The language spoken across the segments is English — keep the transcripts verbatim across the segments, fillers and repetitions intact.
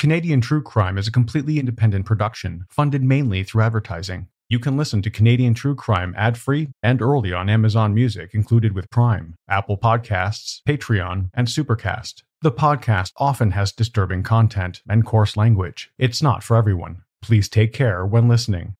Canadian True Crime is a completely independent production, funded mainly through advertising. You can listen to Canadian True Crime ad-free and early on Amazon Music included with Prime, Apple Podcasts, Patreon, and Supercast. The podcast often has disturbing content and coarse language. It's not for everyone. Please take care when listening.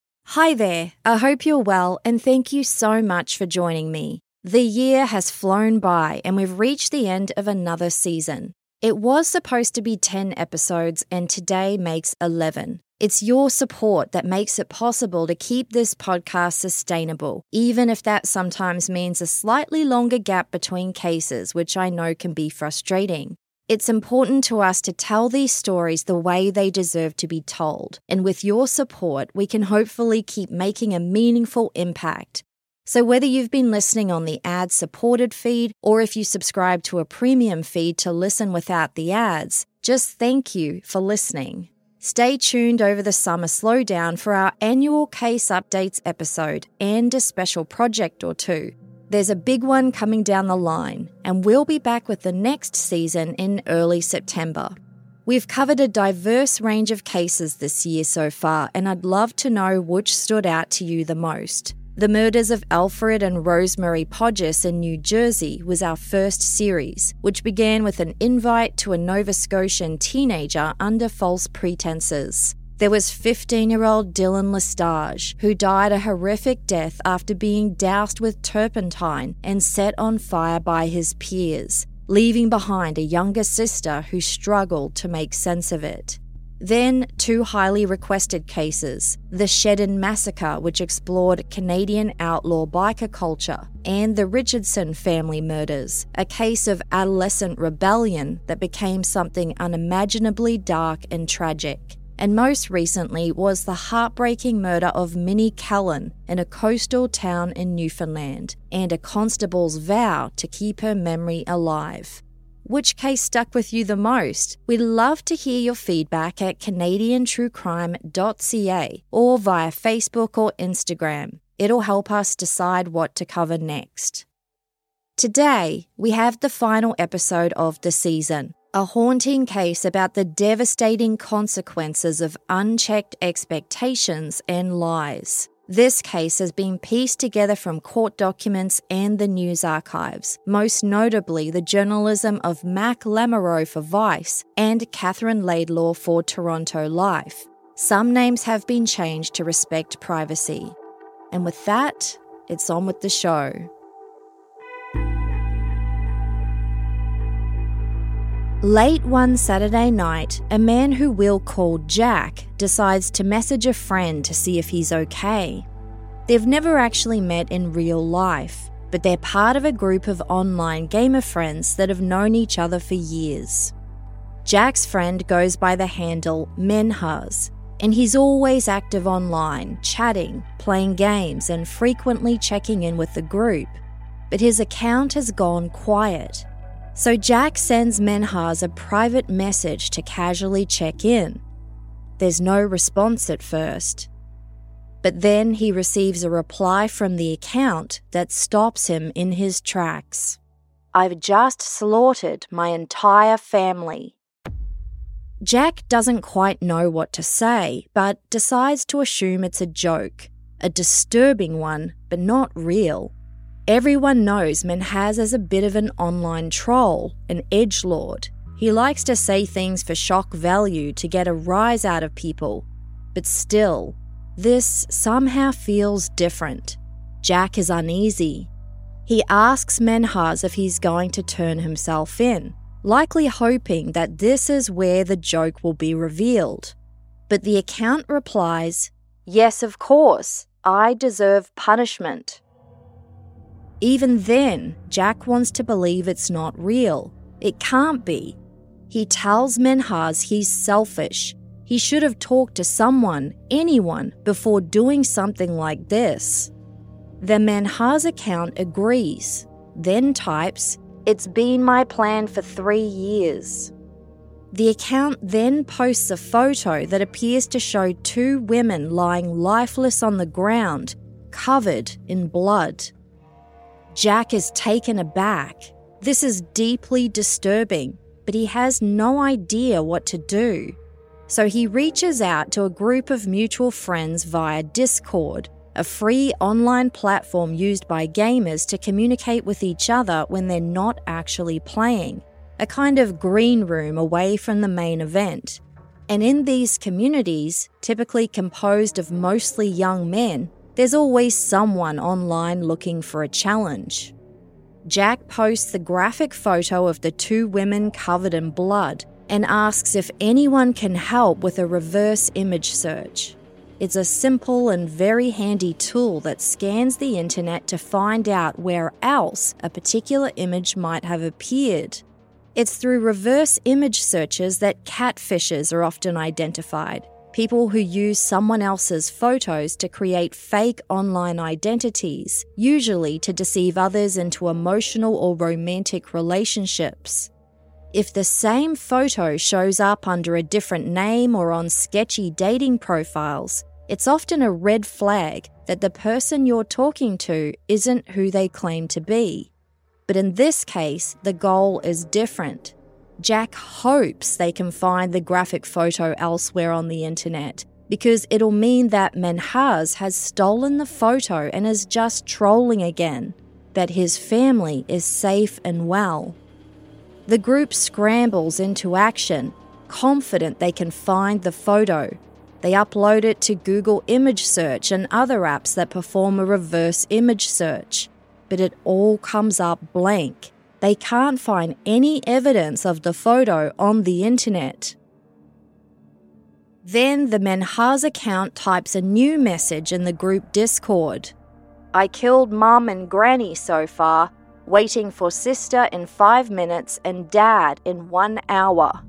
Hi there. I hope you're well, and thank you so much for joining me. The year has flown by, and we've reached the end of another season. It was supposed to be ten episodes, and today makes eleven. It's your support that makes it possible to keep this podcast sustainable, even if that sometimes means a slightly longer gap between cases, which I know can be frustrating. It's important to us to tell these stories the way they deserve to be told, and with your support, we can hopefully keep making a meaningful impact. So whether you've been listening on the ad-supported feed, or if you subscribe to a premium feed to listen without the ads, just thank you for listening. Stay tuned over the summer slowdown for our annual Case Updates episode and a special project or two. There's a big one coming down the line, and we'll be back with the next season in early September. We've covered a diverse range of cases this year so far, and I'd love to know which stood out to you the most. The murders of Alfred and Rosemary Podgers in New Jersey was our first series, which began with an invite to a Nova Scotian teenager under false pretenses. There was fifteen-year-old Dylan Lestage, who died a horrific death after being doused with turpentine and set on fire by his peers, leaving behind a younger sister who struggled to make sense of it. Then, two highly requested cases, the Shedden Massacre, which explored Canadian outlaw biker culture, and the Richardson family murders, a case of adolescent rebellion that became something unimaginably dark and tragic. And most recently was the heartbreaking murder of Minnie Callan in a coastal town in Newfoundland, and a constable's vow to keep her memory alive. Which case stuck with you the most? We'd love to hear your feedback at canadian true crime dot c a or via Facebook or Instagram. It'll help us decide what to cover next. Today, we have the final episode of the season, a haunting case about the devastating consequences of unchecked expectations and lies. This case has been pieced together from court documents and the news archives, most notably the journalism of Mac Lamoureux for Vice and Catherine Laidlaw for Toronto Life. Some names have been changed to respect privacy. And with that, it's on with the show. Late one Saturday night, a man who we'll call Jack decides to message a friend to see if he's okay. They've never actually met in real life, but they're part of a group of online gamer friends that have known each other for years. Jack's friend goes by the handle Menhaz, and he's always active online, chatting, playing games, and frequently checking in with the group. But his account has gone quiet. So Jack sends Menhaz a private message to casually check in. There's no response at first. But then he receives a reply from the account that stops him in his tracks. "I've just slaughtered my entire family." Jack doesn't quite know what to say, but decides to assume it's a joke, a disturbing one, but not real. Everyone knows Menhaz is a bit of an online troll, an edgelord. He likes to say things for shock value to get a rise out of people. But still, this somehow feels different. Jack is uneasy. He asks Menhaz if he's going to turn himself in, likely hoping that this is where the joke will be revealed. But the account replies, "Yes, of course, I deserve punishment." Even then, Jack wants to believe it's not real. It can't be. He tells Menhaz he's selfish. He should have talked to someone, anyone, before doing something like this. The Menhaz account agrees, then types, "It's been my plan for three years." The account then posts a photo that appears to show two women lying lifeless on the ground, covered in blood. Jack is taken aback. This is deeply disturbing, but he has no idea what to do. So he reaches out to a group of mutual friends via Discord, a free online platform used by gamers to communicate with each other when they're not actually playing, a kind of green room away from the main event. And in these communities, typically composed of mostly young men, there's always someone online looking for a challenge. Jack posts the graphic photo of the two women covered in blood and asks if anyone can help with a reverse image search. It's a simple and very handy tool that scans the internet to find out where else a particular image might have appeared. It's through reverse image searches that catfishers are often identified, people who use someone else's photos to create fake online identities, usually to deceive others into emotional or romantic relationships. If the same photo shows up under a different name or on sketchy dating profiles, it's often a red flag that the person you're talking to isn't who they claim to be. But in this case, the goal is different. Jack hopes they can find the graphic photo elsewhere on the internet, because it'll mean that Menhaz has stolen the photo and is just trolling again, that his family is safe and well. The group scrambles into action, confident they can find the photo. They upload it to Google Image Search and other apps that perform a reverse image search, but it all comes up blank. They can't find any evidence of the photo on the internet. Then the Menhaz account types a new message in the group Discord. I killed mum and granny so far, waiting for sister in five minutes and dad in one hour.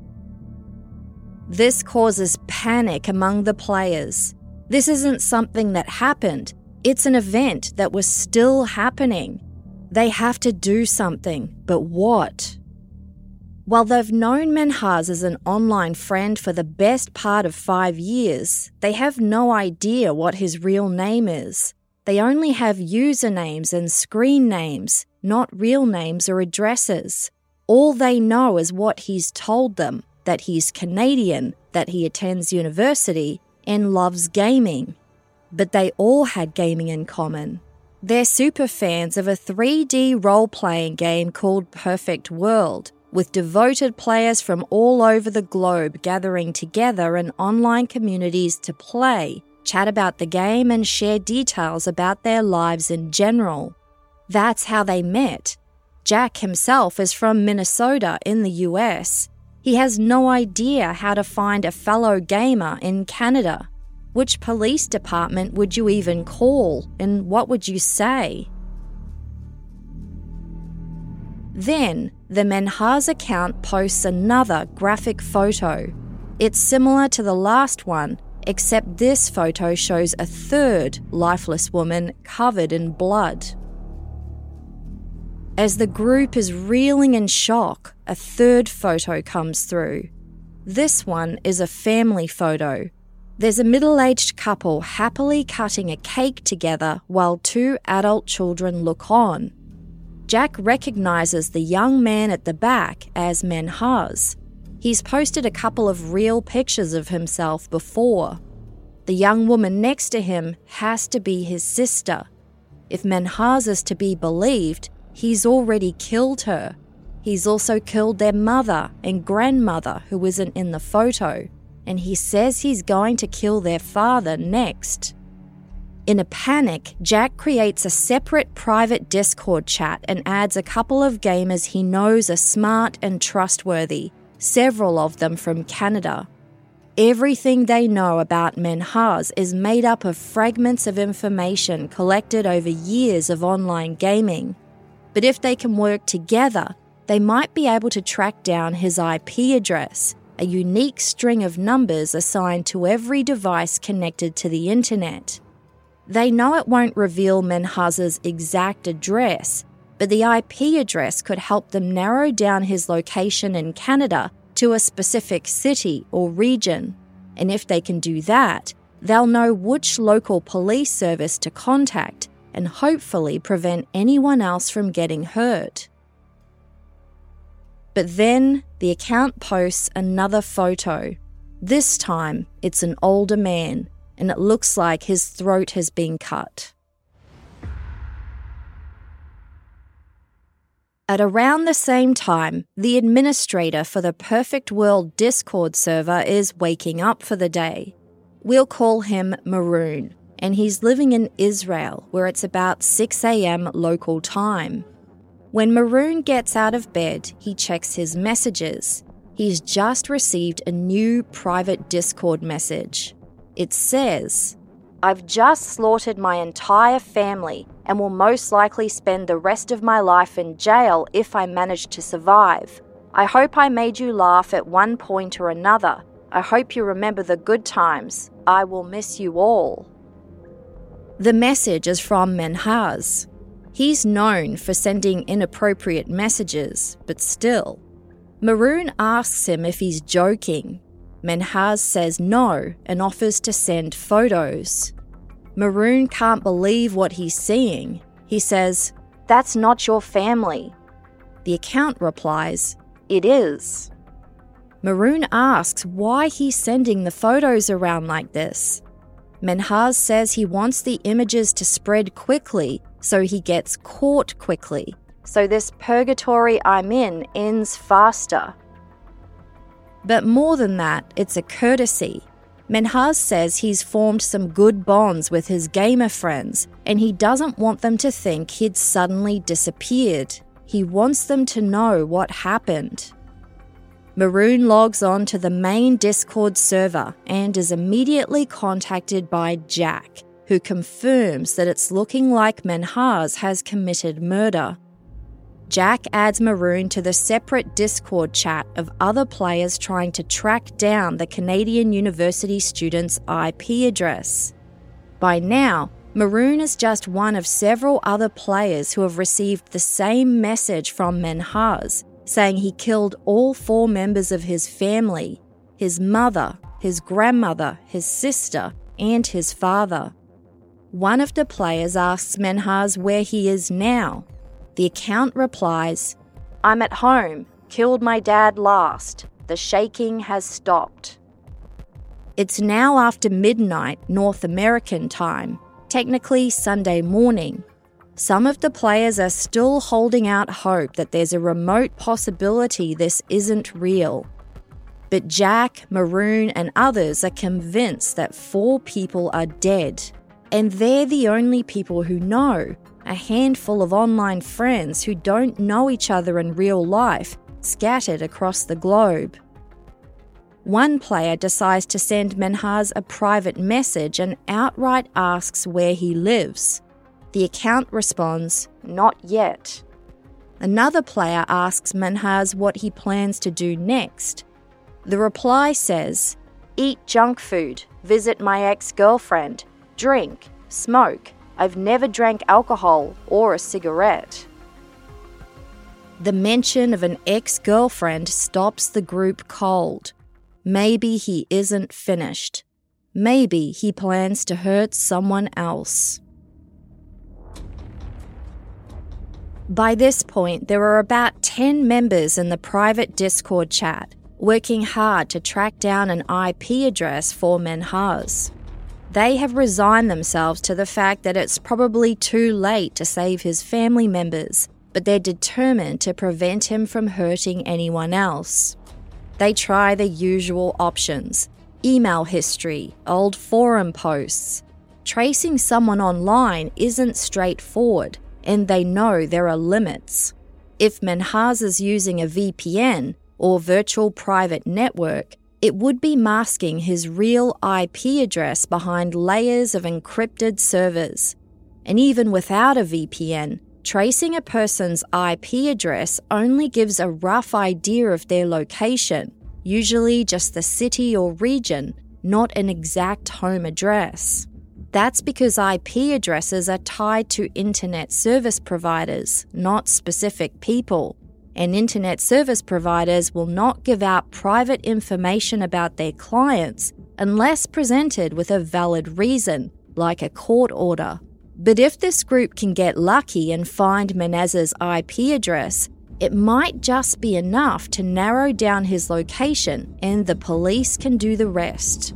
This causes panic among the players. This isn't something that happened. It's an event that was still happening. They have to do something, but what? While they've known Menhaz as an online friend for the best part of five years, they have no idea what his real name is. They only have usernames and screen names, not real names or addresses. All they know is what he's told them, that he's Canadian, that he attends university, and loves gaming. But they all had gaming in common. They're super fans of a three D role-playing game called Perfect World, with devoted players from all over the globe gathering together in online communities to play, chat about the game, and share details about their lives in general. That's how they met. Jack himself is from Minnesota in the U S. He has no idea how to find a fellow gamer in Canada. Which police department would you even call, and what would you say? Then, the Menhaz account posts another graphic photo. It's similar to the last one, except this photo shows a third lifeless woman covered in blood. As the group is reeling in shock, a third photo comes through. This one is a family photo. There's a middle-aged couple happily cutting a cake together while two adult children look on. Jack recognises the young man at the back as Menhaz. He's posted a couple of real pictures of himself before. The young woman next to him has to be his sister. If Menhaz is to be believed, he's already killed her. He's also killed their mother and grandmother, who isn't in the photo. And he says he's going to kill their father next. In a panic, Jack creates a separate private Discord chat and adds a couple of gamers he knows are smart and trustworthy, several of them from Canada. Everything they know about Menhaz is made up of fragments of information collected over years of online gaming. But if they can work together, they might be able to track down his I P address, a unique string of numbers assigned to every device connected to the internet. They know it won't reveal Menhaz's exact address, but the I P address could help them narrow down his location in Canada to a specific city or region. And if they can do that, they'll know which local police service to contact and hopefully prevent anyone else from getting hurt. But then the account posts another photo. This time, it's an older man, and it looks like his throat has been cut. At around the same time, the administrator for the Perfect World Discord server is waking up for the day. We'll call him Maroon, and he's living in Israel, where it's about six a.m. local time. When Maroon gets out of bed, he checks his messages. He's just received a new private Discord message. It says, "I've just slaughtered my entire family and will most likely spend the rest of my life in jail if I manage to survive. I hope I made you laugh at one point or another. I hope you remember the good times. I will miss you all." The message is from Menhaz. He's known for sending inappropriate messages, but still. Maroon asks him if he's joking. Menhaz says no and offers to send photos. Maroon can't believe what he's seeing. He says, "That's not your family." The account replies, "It is." Maroon asks why he's sending the photos around like this. Menhaz says he wants the images to spread quickly so he gets caught quickly. So this purgatory I'm in ends faster. But more than that, it's a courtesy. Menhaz says he's formed some good bonds with his gamer friends, and he doesn't want them to think he'd suddenly disappeared. He wants them to know what happened. Maroon logs on to the main Discord server and is immediately contacted by Jack, who confirms that it's looking like Menhaz has committed murder. Jack adds Maroon to the separate Discord chat of other players trying to track down the Canadian University student's I P address. By now, Maroon is just one of several other players who have received the same message from Menhaz, saying he killed all four members of his family, his mother, his grandmother, his sister, and his father. One of the players asks Menhaz where he is now. The account replies, "I'm at home. Killed my dad last. The shaking has stopped." It's now after midnight North American time, technically Sunday morning. Some of the players are still holding out hope that there's a remote possibility this isn't real. But Jack, Maroon, and others are convinced that four people are dead, and they're the only people who know. A handful of online friends who don't know each other in real life, scattered across the globe. One player decides to send Menhaz a private message and outright asks where he lives. The account responds, "Not yet." Another player asks Menhaz what he plans to do next. The reply says, "Eat junk food, visit my ex-girlfriend, drink, smoke. I've never drank alcohol or a cigarette." The mention of an ex-girlfriend stops the group cold. Maybe he isn't finished. Maybe he plans to hurt someone else. By this point, there are about ten members in the private Discord chat, working hard to track down an I P address for Menhaz. They have resigned themselves to the fact that it's probably too late to save his family members, but they're determined to prevent him from hurting anyone else. They try the usual options: email history, old forum posts. Tracing someone online isn't straightforward, and they know there are limits. If Menhaz is using a V P N, or virtual private network, it would be masking his real I P address behind layers of encrypted servers. And even without a V P N, tracing a person's I P address only gives a rough idea of their location, usually just the city or region, not an exact home address. That's because I P addresses are tied to internet service providers, not specific people. And internet service providers will not give out private information about their clients unless presented with a valid reason, like a court order. But if this group can get lucky and find Menhaz's I P address, It might just be enough to narrow down his location and the police can do the rest.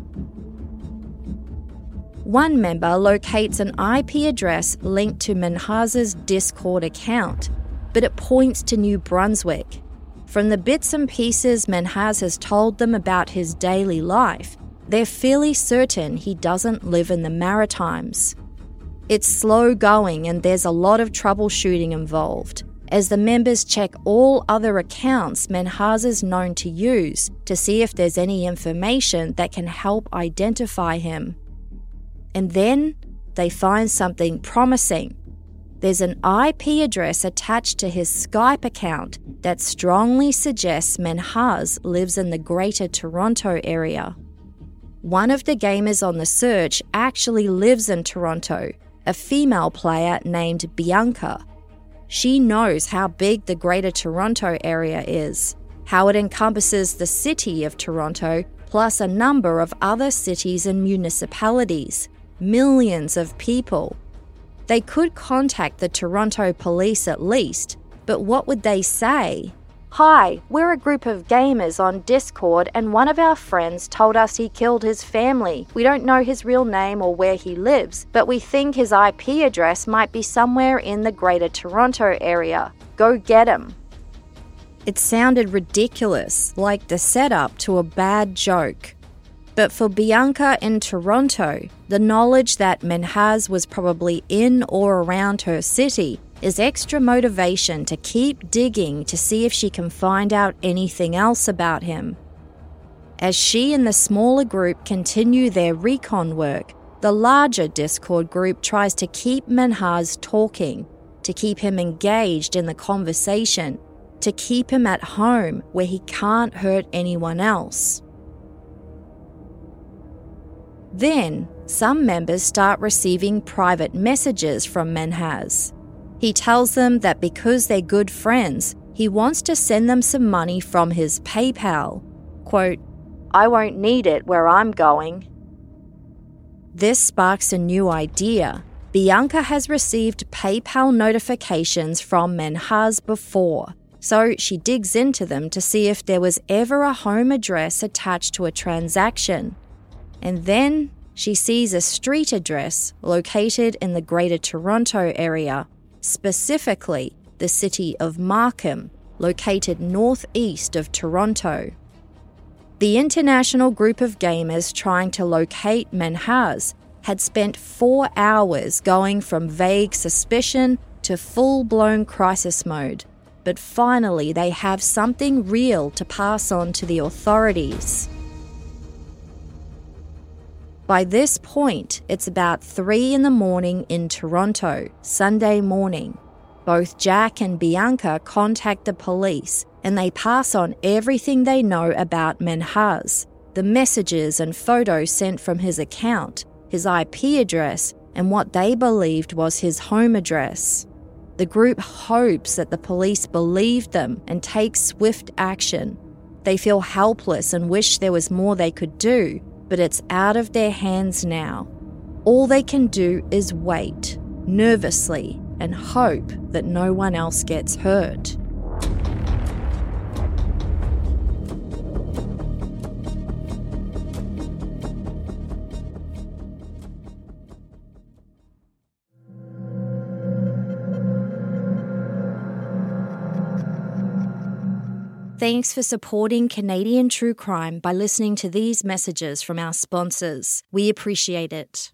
One member locates an I P address linked to Minhaz's Discord account, but it points to New Brunswick. From the bits and pieces Minhaz has told them about his daily life, they're fairly certain he doesn't live in the Maritimes. It's slow going and there's a lot of troubleshooting involved, as the members check all other accounts Minhaz is known to use to see if there's any information that can help identify him. And then they find something promising. There's an I P address attached to his Skype account that strongly suggests Minhaz lives in the Greater Toronto area. One of the gamers on the search actually lives in Toronto, a female player named Bianca. She knows how big the Greater Toronto area is, how it encompasses the city of Toronto, plus a number of other cities and municipalities, millions of people. They could contact the Toronto police at least, but what would they say? "Hi, we're a group of gamers on Discord and one of our friends told us he killed his family. We don't know his real name or where he lives, but we think his I P address might be somewhere in the Greater Toronto area. Go get him." It sounded ridiculous, like the setup to a bad joke. But for Bianca in Toronto, the knowledge that Minhaz was probably in or around her city is extra motivation to keep digging to see if she can find out anything else about him. As she and the smaller group continue their recon work, the larger Discord group tries to keep Minhaz talking, to keep him engaged in the conversation, to keep him at home where he can't hurt anyone else. Then, some members start receiving private messages from Minhaz. He tells them that because they're good friends, he wants to send them some money from his PayPal. Quote, "I won't need it where I'm going." This sparks a new idea. Bianca has received PayPal notifications from Minhaz before, so she digs into them to see if there was ever a home address attached to a transaction. And then she sees a street address located in the Greater Toronto area, specifically the city of Markham, located northeast of Toronto. The international group of gamers trying to locate Minhaz had spent four hours going from vague suspicion to full-blown crisis mode, but finally they have something real to pass on to the authorities. By this point, it's about three in the morning in Toronto, Sunday morning. Both Jack and Bianca contact the police and they pass on everything they know about Minhaz, the messages and photos sent from his account, his I P address, and what they believed was his home address. The group hopes that the police believe them and take swift action. They feel helpless and wish there was more they could do, but it's out of their hands now. All they can do is wait, nervously, and hope that no one else gets hurt. Thanks for supporting Canadian True Crime by listening to these messages from our sponsors. We appreciate it.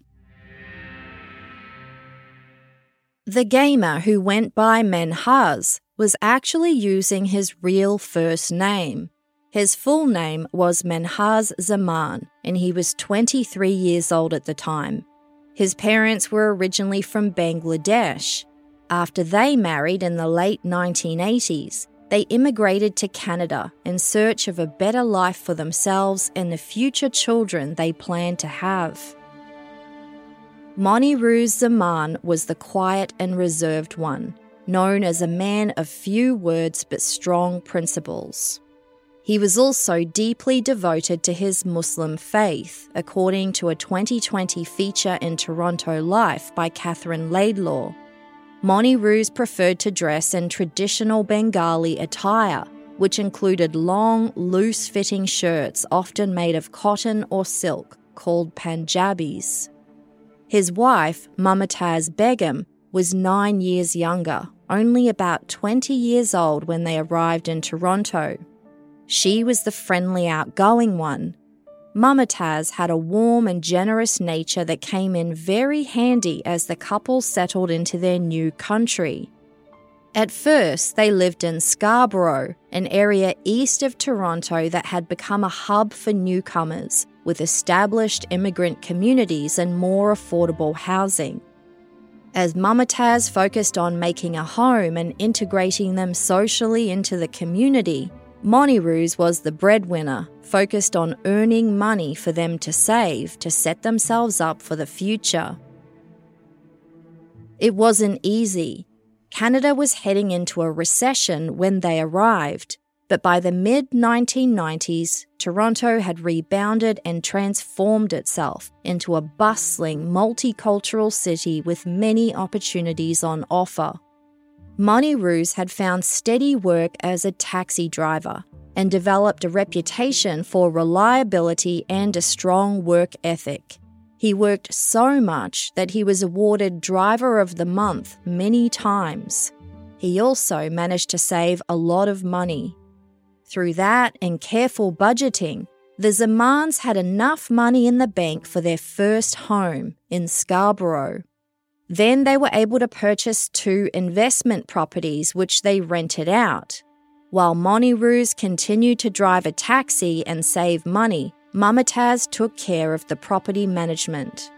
The gamer who went by Minhaz was actually using his real first name. His full name was Minhaz Zaman, and he was twenty-three years old at the time. His parents were originally from Bangladesh. After they married in the late nineteen eighties, they immigrated to Canada in search of a better life for themselves and the future children they planned to have. Moniruz Zaman was the quiet and reserved one, known as a man of few words but strong principles. He was also deeply devoted to his Muslim faith, according to a twenty twenty feature in Toronto Life by Catherine Laidlaw. Moni Ruse preferred to dress in traditional Bengali attire, which included long, loose-fitting shirts often made of cotton or silk, called Punjabis. His wife, Mumtaz Begum, was nine years younger, only about twenty years old when they arrived in Toronto. She was the friendly, outgoing one. Mumtaz had a warm and generous nature that came in very handy as the couple settled into their new country. At first, they lived in Scarborough, an area east of Toronto that had become a hub for newcomers, with established immigrant communities and more affordable housing. As Mumtaz focused on making a home and integrating them socially into the community, Moni Ruse was the breadwinner, focused on earning money for them to save to set themselves up for the future. It wasn't easy. Canada was heading into a recession when they arrived, but by the mid nineteen nineties, Toronto had rebounded and transformed itself into a bustling, multicultural city with many opportunities on offer. Moni Ruse had found steady work as a taxi driver and developed a reputation for reliability and a strong work ethic. He worked so much that he was awarded Driver of the Month many times. He also managed to save a lot of money. Through that and careful budgeting, the Zamans had enough money in the bank for their first home in Scarborough. Then they were able to purchase two investment properties which they rented out. While Moni Ruse continued to drive a taxi and save money, Mumtaz took care of the property management.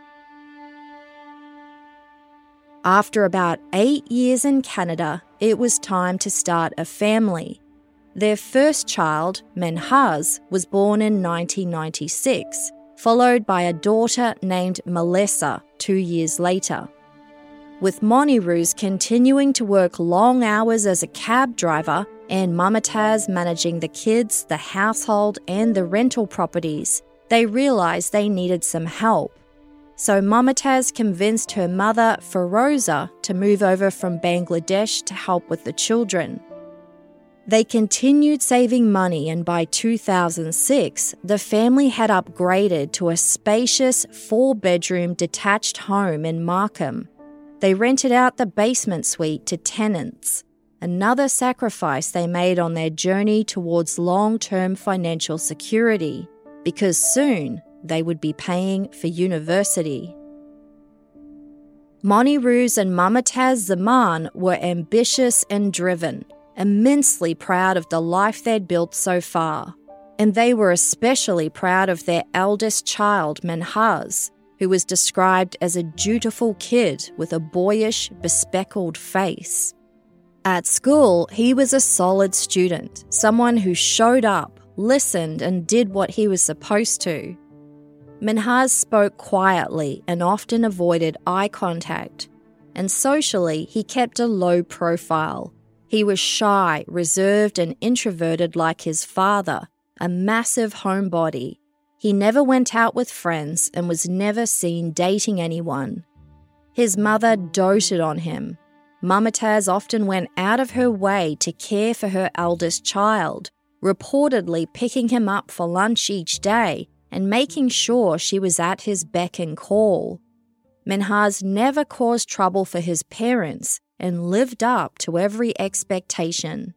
After about eight years in Canada, it was time to start a family. Their first child, Menhaz, was born in nineteen ninety-six, followed by a daughter named Melissa two years later. With Moni Ruse continuing to work long hours as a cab driver and Mumtaz managing the kids, the household and the rental properties, they realised they needed some help. So Mumtaz convinced her mother, Feroza, to move over from Bangladesh to help with the children. They continued saving money, and by two thousand six, the family had upgraded to a spacious four-bedroom detached home in Markham. They rented out the basement suite to tenants, another sacrifice they made on their journey towards long-term financial security, because soon they would be paying for university. Moni Ruse and Mumtaz Zaman were ambitious and driven, immensely proud of the life they'd built so far, and they were especially proud of their eldest child, Menhaz, who was described as a dutiful kid with a boyish, bespectacled face. At school, he was a solid student, someone who showed up, listened, and did what he was supposed to. Menhaz spoke quietly and often avoided eye contact, and socially he kept a low profile. He was shy, reserved, and introverted like his father, a massive homebody. He never went out with friends and was never seen dating anyone. His mother doted on him. Mumtaz often went out of her way to care for her eldest child, reportedly picking him up for lunch each day and making sure she was at his beck and call. Menhaz never caused trouble for his parents and lived up to every expectation.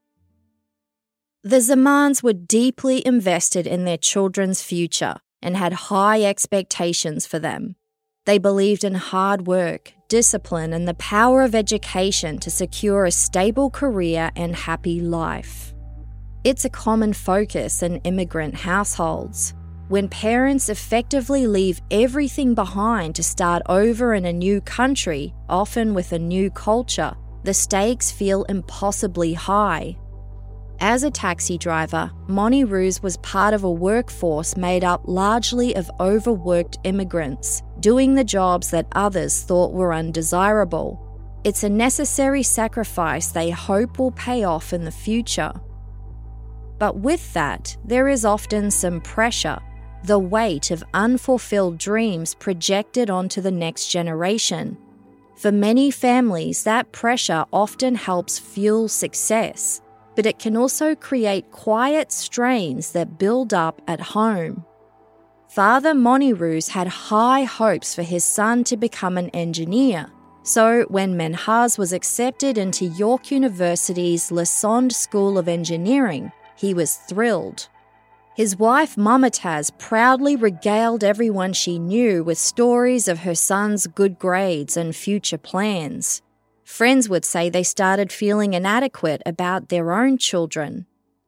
The Zamans were deeply invested in their children's future and had high expectations for them. They believed in hard work, discipline, and the power of education to secure a stable career and happy life. It's a common focus in immigrant households. When parents effectively leave everything behind to start over in a new country, often with a new culture, the stakes feel impossibly high. As a taxi driver, Moni Ruse was part of a workforce made up largely of overworked immigrants, doing the jobs that others thought were undesirable. It's a necessary sacrifice they hope will pay off in the future. But with that, there is often some pressure, the weight of unfulfilled dreams projected onto the next generation. For many families, that pressure often helps fuel success, but it can also create quiet strains that build up at home. Father Moniroos had high hopes for his son to become an engineer, so when Menhaz was accepted into York University's Lassonde School of Engineering, he was thrilled. His wife Mumtaz proudly regaled everyone she knew with stories of her son's good grades and future plans. Friends would say they started feeling inadequate about their own children.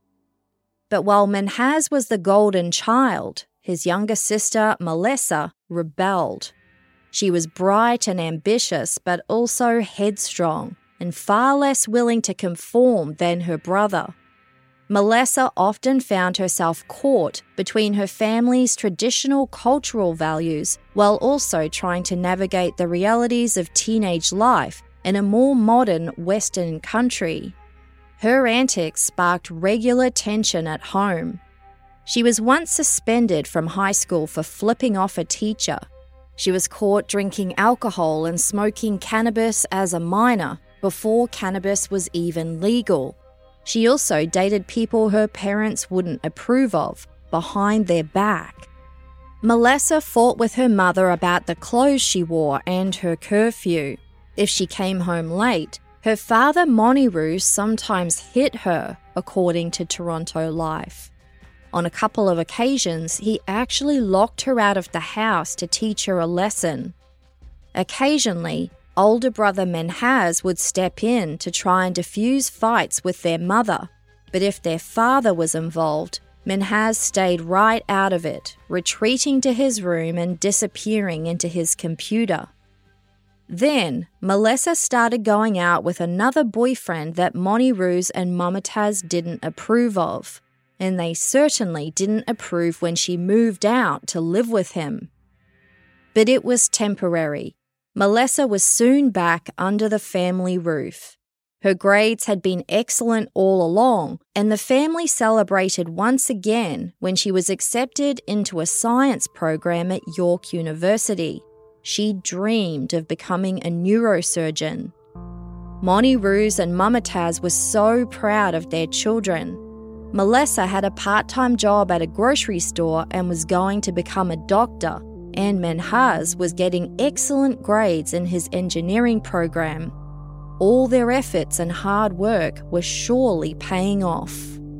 But while Menhaz was the golden child, his younger sister, Melessa, rebelled. She was bright and ambitious, but also headstrong and far less willing to conform than her brother. Melessa often found herself caught between her family's traditional cultural values while also trying to navigate the realities of teenage life in a more modern Western country. Her antics sparked regular tension at home. She was once suspended from high school for flipping off a teacher. She was caught drinking alcohol and smoking cannabis as a minor before cannabis was even legal. She also dated people her parents wouldn't approve of, behind their back. Melessa fought with her mother about the clothes she wore and her curfew. If she came home late, her father Moniroos sometimes hit her, according to Toronto Life. On a couple of occasions, he actually locked her out of the house to teach her a lesson. Occasionally, older brother Menhaz would step in to try and diffuse fights with their mother, but if their father was involved, Menhaz stayed right out of it, retreating to his room and disappearing into his computer. Then, Melessa started going out with another boyfriend that Moniroos and Mumtaz didn't approve of, and they certainly didn't approve when she moved out to live with him. But it was temporary. Melessa was soon back under the family roof. Her grades had been excellent all along, and the family celebrated once again when she was accepted into a science program at York University. She dreamed of becoming a neurosurgeon. Moniroos and Mumtaz were so proud of their children. Melessa had a part-time job at a grocery store and was going to become a doctor, and Menhaz was getting excellent grades in his engineering program. All their efforts and hard work were surely paying off.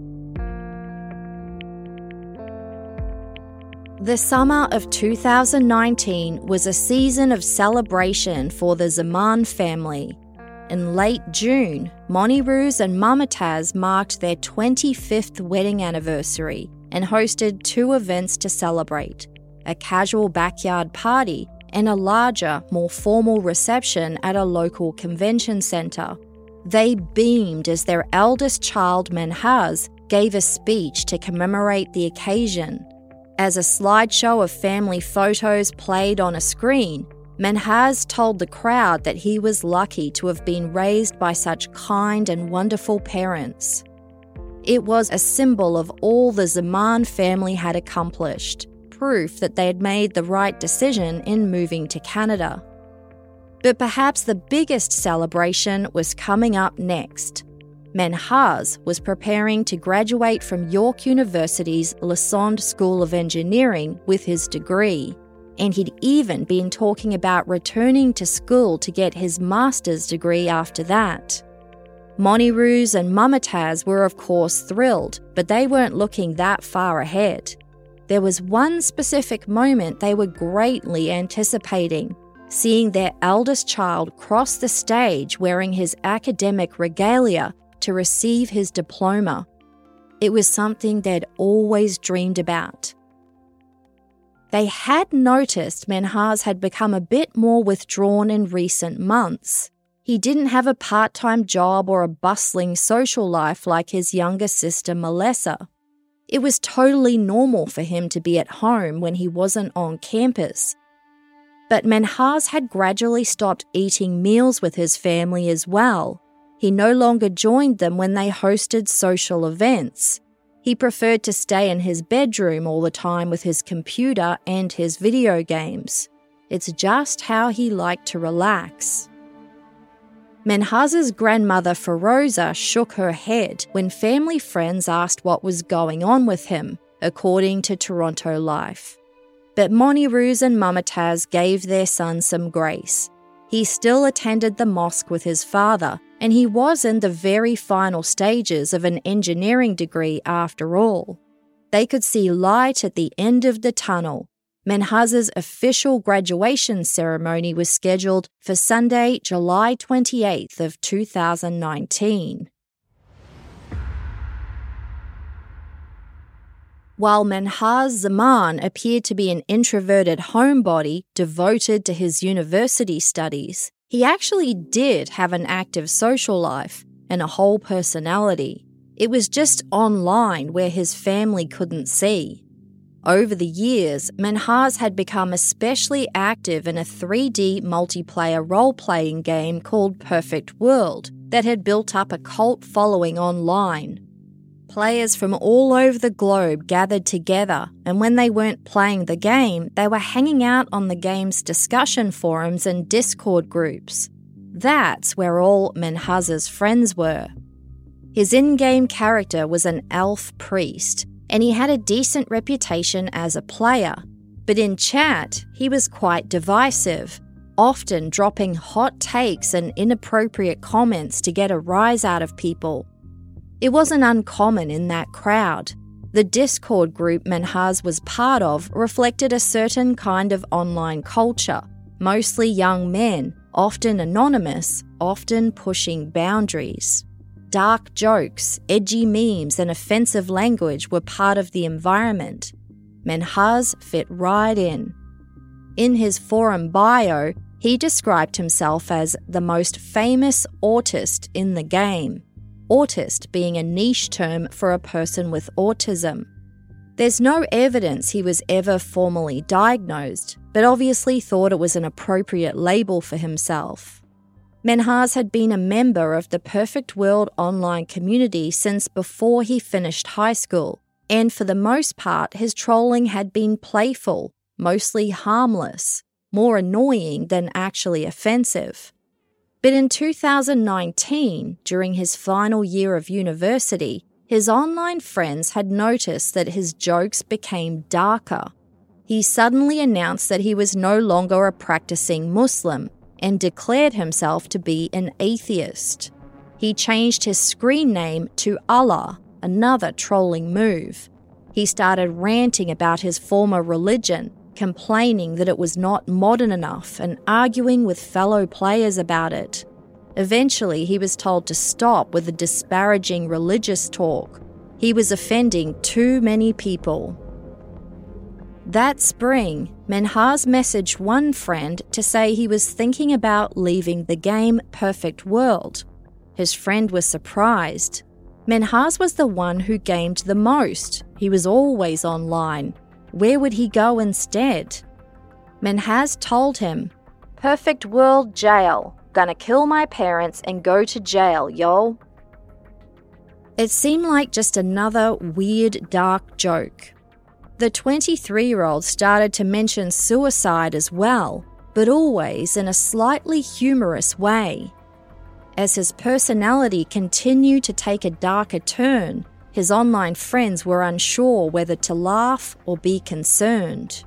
The summer of two thousand nineteen was a season of celebration for the Zaman family. In late June, Moniroos and Mumtaz marked their twenty-fifth wedding anniversary and hosted two events to celebrate: a casual backyard party and a larger, more formal reception at a local convention centre. They beamed as their eldest child, Menhaz, gave a speech to commemorate the occasion. As a slideshow of family photos played on a screen, Menhaz told the crowd that he was lucky to have been raised by such kind and wonderful parents. It was a symbol of all the Zaman family had accomplished, proof that they had made the right decision in moving to Canada. But perhaps the biggest celebration was coming up next. Menhaz was preparing to graduate from York University's Lassonde School of Engineering with his degree, and he'd even been talking about returning to school to get his master's degree after that. Moniroos and Mumtaz were of course thrilled, but they weren't looking that far ahead. There was one specific moment they were greatly anticipating: seeing their eldest child cross the stage wearing his academic regalia to receive his diploma. It was something they'd always dreamed about. They had noticed Menhaz had become a bit more withdrawn in recent months. He didn't have a part-time job or a bustling social life like his younger sister Melessa. It was totally normal for him to be at home when he wasn't on campus. But Menhaz had gradually stopped eating meals with his family as well. He no longer joined them when they hosted social events. He preferred to stay in his bedroom all the time with his computer and his video games. It's just how he liked to relax. Menhaz's grandmother Feroza shook her head when family friends asked what was going on with him, according to Toronto Life. But Monirouz and Mumtaz gave their son some grace. He still attended the mosque with his father, and he was in the very final stages of an engineering degree after all. They could see light at the end of the tunnel. Menhaz's official graduation ceremony was scheduled for Sunday, July twenty-eighth of two thousand nineteen. While Menhaz Zaman appeared to be an introverted homebody devoted to his university studies, he actually did have an active social life and a whole personality. It was just online where his family couldn't see. Over the years, Menhaz had become especially active in a three D multiplayer role-playing game called Perfect World that had built up a cult following online. Players from all over the globe gathered together, and when they weren't playing the game, they were hanging out on the game's discussion forums and Discord groups. That's where all Menhaz's friends were. His in-game character was an elf priest, and he had a decent reputation as a player. But in chat, he was quite divisive, often dropping hot takes and inappropriate comments to get a rise out of people. It wasn't uncommon in that crowd. The Discord group Menhaz was part of reflected a certain kind of online culture, mostly young men, often anonymous, often pushing boundaries. Dark jokes, edgy memes, and offensive language were part of the environment. Menhaz fit right in. In his forum bio, he described himself as the most famous autist in the game. Autist being a niche term for a person with autism. There's no evidence he was ever formally diagnosed, but obviously thought it was an appropriate label for himself. Menhaz had been a member of the Perfect World online community since before he finished high school, and for the most part his trolling had been playful, mostly harmless, more annoying than actually offensive. But in two thousand nineteen, during his final year of university, his online friends had noticed that his jokes became darker. He suddenly announced that he was no longer a practicing Muslim and declared himself to be an atheist. He changed his screen name to Allah, another trolling move. He started ranting about his former religion, complaining that it was not modern enough and arguing with fellow players about it. Eventually, he was told to stop with the disparaging religious talk. He was offending too many people. That spring, Menhaz messaged one friend to say he was thinking about leaving the game Perfect World. His friend was surprised. Menhaz was the one who gamed the most. He was always online. Where would he go instead? Menhaz told him, "Perfect World jail. Gonna kill my parents and go to jail, yo." It seemed like just another weird, dark joke. The twenty-three-year-old started to mention suicide as well, but always in a slightly humorous way. As his personality continued to take a darker turn, his online friends were unsure whether to laugh or be concerned.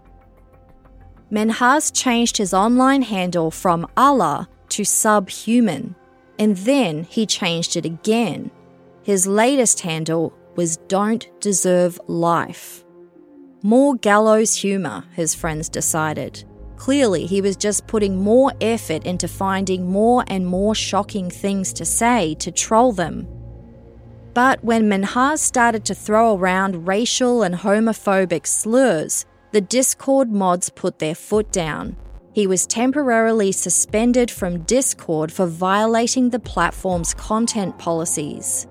Menhaz changed his online handle from Allah to Subhuman, and then he changed it again. His latest handle was Don't Deserve Life. More gallows humour, his friends decided. Clearly, he was just putting more effort into finding more and more shocking things to say to troll them. But when Menhaz started to throw around racial and homophobic slurs, the Discord mods put their foot down. He was temporarily suspended from Discord for violating the platform's content policies.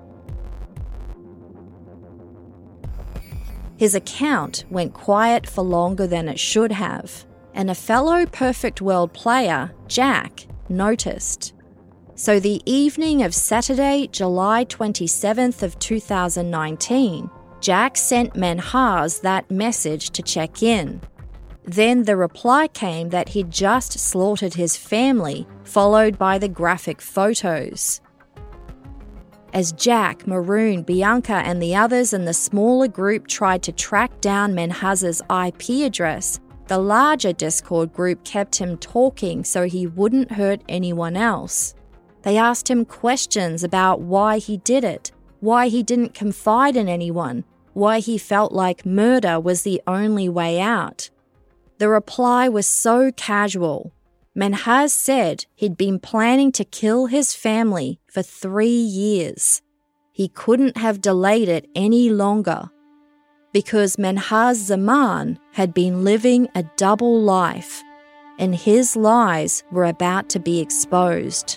His account went quiet for longer than it should have, and a fellow Perfect World player, Jack, noticed. So the evening of Saturday, July twenty-seventh of two thousand nineteen, Jack sent Menhaz that message to check in. Then the reply came that he'd just slaughtered his family, followed by the graphic photos. As Jack, Maroon, Bianca and the others in the smaller group tried to track down Menhaz's I P address, the larger Discord group kept him talking so he wouldn't hurt anyone else. They asked him questions about why he did it, why he didn't confide in anyone, why he felt like murder was the only way out. The reply was so casual. Menhaz said he'd been planning to kill his family for three years. He couldn't have delayed it any longer because Menhaz Zaman had been living a double life and his lies were about to be exposed.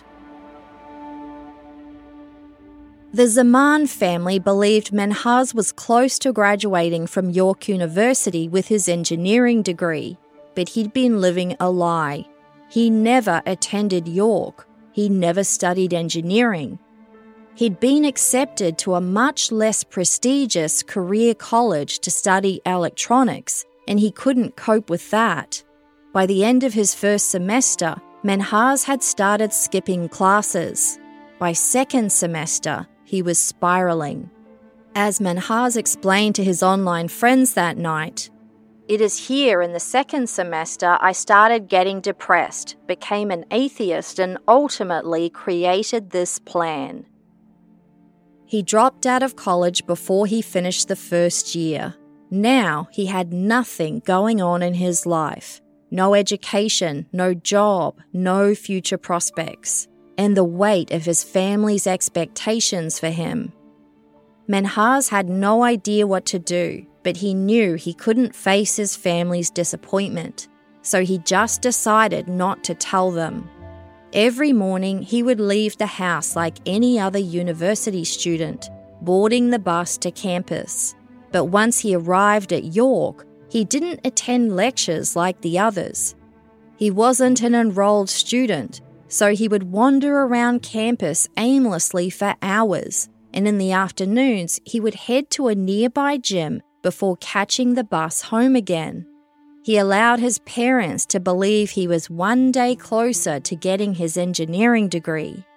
The Zaman family believed Menhaz was close to graduating from York University with his engineering degree, but he'd been living a lie. He never attended York. He never studied engineering. He'd been accepted to a much less prestigious career college to study electronics, and he couldn't cope with that. By the end of his first semester, Menhaz had started skipping classes. By second semester, he was spiraling. As Menhaz explained to his online friends that night, "It is here in the second semester I started getting depressed, became an atheist and ultimately created this plan." He dropped out of college before he finished the first year. Now he had nothing going on in his life. No education, no job, no future prospects, and the weight of his family's expectations for him. Menhaz had no idea what to do, but he knew he couldn't face his family's disappointment, so he just decided not to tell them. Every morning he would leave the house like any other university student, boarding the bus to campus. But once he arrived at York, he didn't attend lectures like the others. He wasn't an enrolled student, so he would wander around campus aimlessly for hours, and in the afternoons he would head to a nearby gym before catching the bus home again. He allowed his parents to believe he was one day closer to getting his engineering degree.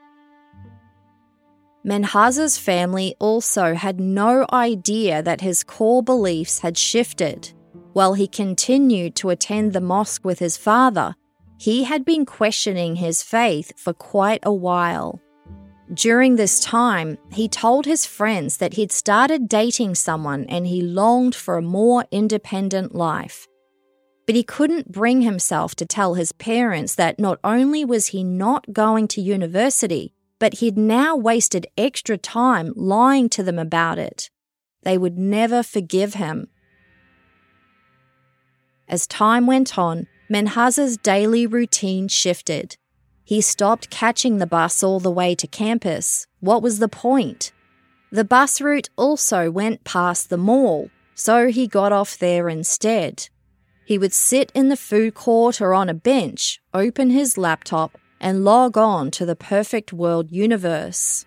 Menhaz's family also had no idea that his core beliefs had shifted. While he continued to attend the mosque with his father, he had been questioning his faith for quite a while. During this time, he told his friends that he'd started dating someone and he longed for a more independent life. But he couldn't bring himself to tell his parents that not only was he not going to university, but he'd now wasted extra time lying to them about it. They would never forgive him. As time went on, Menhaz's daily routine shifted. He stopped catching the bus all the way to campus. What was the point? The bus route also went past the mall, so he got off there instead. He would sit in the food court or on a bench, open his laptop, and log on to the Perfect World universe.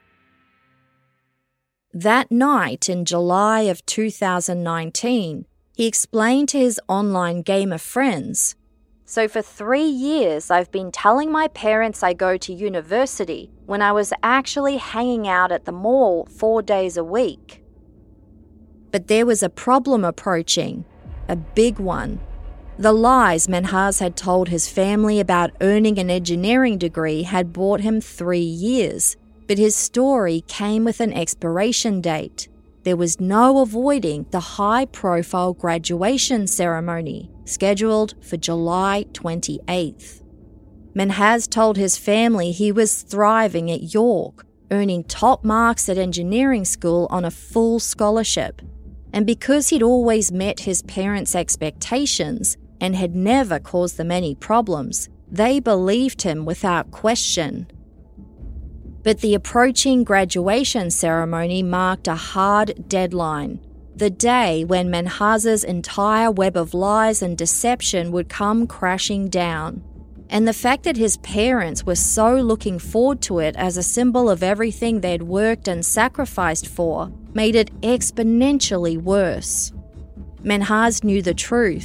That night in July of two thousand nineteen, he explained to his online gamer friends, "So for three years I've been telling my parents I go to university when I was actually hanging out at the mall four days a week." But there was a problem approaching, a big one. The lies Menhaz had told his family about earning an engineering degree had bought him three years, but his story came with an expiration date. There was no avoiding the high-profile graduation ceremony, scheduled for July twenty-eighth. Menhaz told his family he was thriving at York, earning top marks at engineering school on a full scholarship. And because he'd always met his parents' expectations and had never caused them any problems, they believed him without question. But the approaching graduation ceremony marked a hard deadline, the day when Menhaz's entire web of lies and deception would come crashing down. And the fact that his parents were so looking forward to it as a symbol of everything they'd worked and sacrificed for made it exponentially worse. Menhaz knew the truth.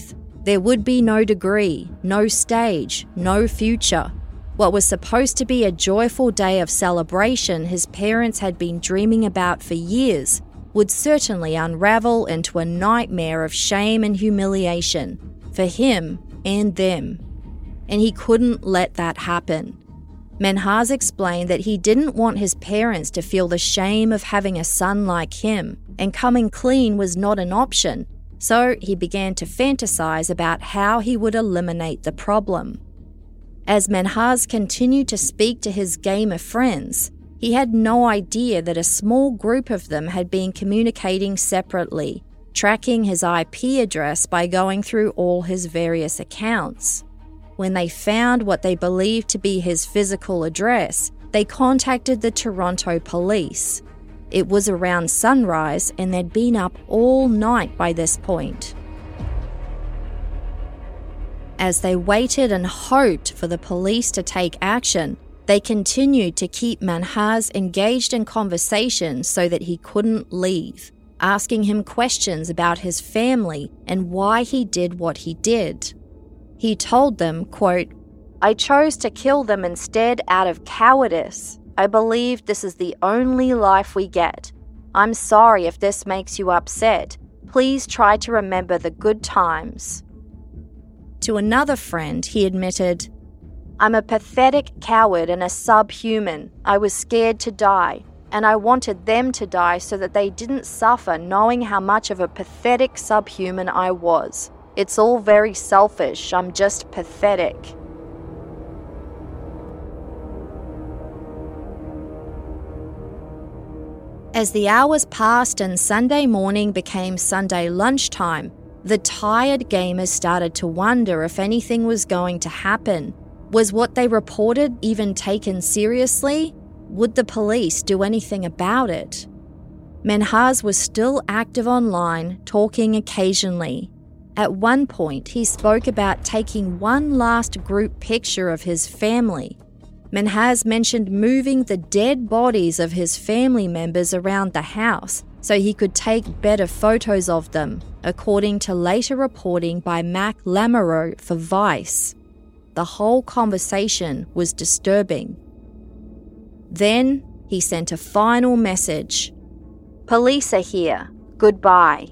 There would be no degree, no stage, no future. What was supposed to be a joyful day of celebration his parents had been dreaming about for years would certainly unravel into a nightmare of shame and humiliation for him and them. And he couldn't let that happen. Menhaz explained that he didn't want his parents to feel the shame of having a son like him, and coming clean was not an option, so he began to fantasize about how he would eliminate the problem. As Menhaz continued to speak to his gamer friends, he had no idea that a small group of them had been communicating separately, tracking his I P address by going through all his various accounts. When they found what they believed to be his physical address, they contacted the Toronto police. It was around sunrise and they'd been up all night by this point. As they waited and hoped for the police to take action, they continued to keep Menhaz engaged in conversation so that he couldn't leave, asking him questions about his family and why he did what he did. He told them, quote, "I chose to kill them instead out of cowardice. I believe this is the only life we get. I'm sorry if this makes you upset. Please try to remember the good times." To another friend, he admitted, "I'm a pathetic coward and a subhuman. I was scared to die, and I wanted them to die so that they didn't suffer knowing how much of a pathetic subhuman I was. It's all very selfish. I'm just pathetic." As the hours passed and Sunday morning became Sunday lunchtime, the tired gamers started to wonder if anything was going to happen. Was what they reported even taken seriously? Would the police do anything about it? Menhaz was still active online, talking occasionally. At one point, he spoke about taking one last group picture of his family. Menhaz mentioned moving the dead bodies of his family members around the house so he could take better photos of them, according to later reporting by Mac Lamoureux for Vice. The whole conversation was disturbing. Then he sent a final message. "Police are here. Goodbye."